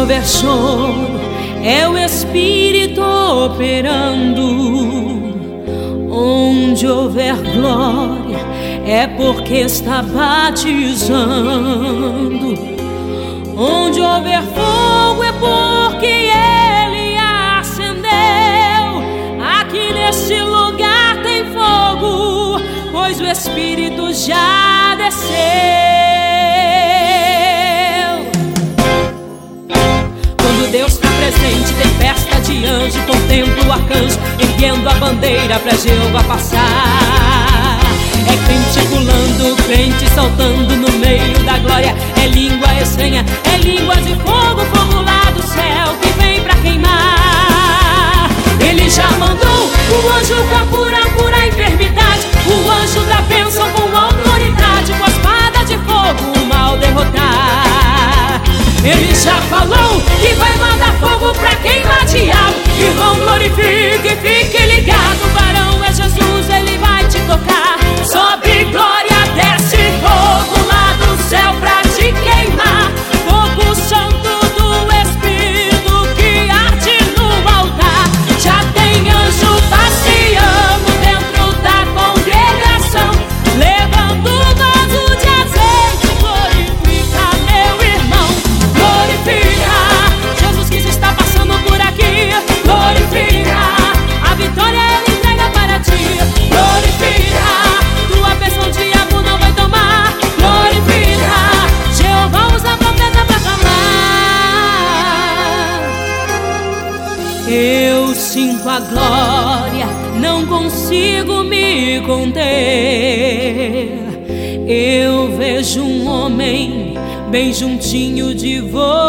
houver choro, é o Espírito operando. Onde houver glória, é porque está batizando. Onde houver fogo, é porque Ele acendeu. Aqui neste lugar tem fogo, pois o Espírito já desceu. Quando Deus está presente, tem festa de anjo. Contempla o arcanjo erguendo a bandeira pra Jeová passar. É crente pulando, crente saltando no meio da glória. É língua estranha, é língua de fogo, fogo lá do céu que vem pra queimar. Ele já mandou o anjo pra curar a enfermidade, o anjo da bênção com autoridade, com a espada de fogo o mal derrotar. Ele já falou que vai mandar fogo pra queimar diabo. Irmão, glorifique e fique ligado. O varão é Jesus, Ele vai te tocar. Sobe glória, desce fogo lá do céu pra te queimar. Fogo santo do Espírito que arde no altar. Já tem anjo passeando dentro da congregação, levando vaso de azeite. Glorifica, meu irmão, glorifica. Jesus Cristo está passando por aqui. Glorifica, a vitória Ele entrega para ti. Glorifica, tua bênção o diabo não vai tomar. Glorifica, Jeová usa a profeta para falar. Eu sinto a glória, não consigo me conter. Eu vejo um homem bem juntinho de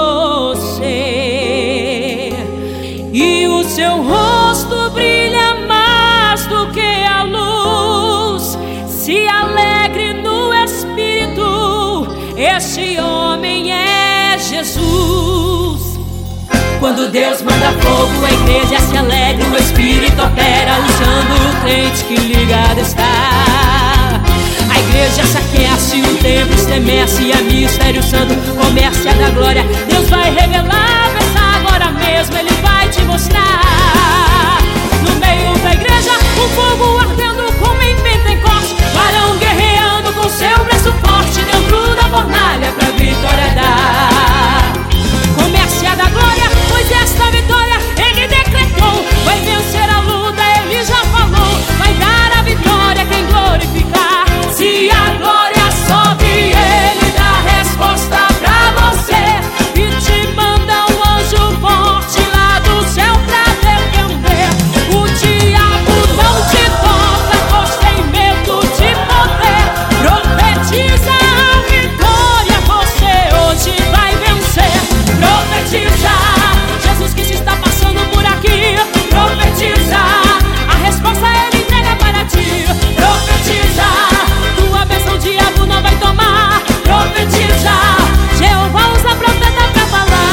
você, e o seu rosto brilha mais do que a luz. Se alegre no Espírito, este homem é Jesus. Quando Deus manda fogo, a igreja se alegra, o Espírito opera, usando o crente que ligado está. A igreja se aquece, o templo estremece, e a mistério santo começa a dar glória. Deus vai revelar, pensa agora mesmo, Ele vai te mostrar. No meio da igreja, o fogo ardendo como em Pentecostes, varão guerreando com seu braço forte, dentro da fornalha pra vitória dar. Comece a dar glória, pois esta vitória Ele decretou. Vai vencer a luta, Ele já falou. Vai dar a vitória quem glorificar. Se a glória sobe, Ele dá resposta pra você, e te manda um anjo forte lá do céu pra defender. O diabo não te toca, pois tem medo de morrer. Profetiza a vitória, você hoje vai vencer. Profetiza, Jesus Cristo está passando por aqui. Profetiza, a resposta Ele entrega para ti. Profetiza, tua bênção o diabo não vai tomar. Profetiza, Jeová usa a profeta pra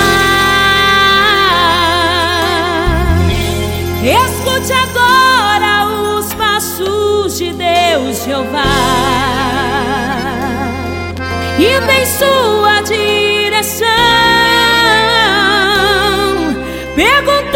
falar. Escute agora os passos de Deus Jeová, indo em sua direção. Pergunta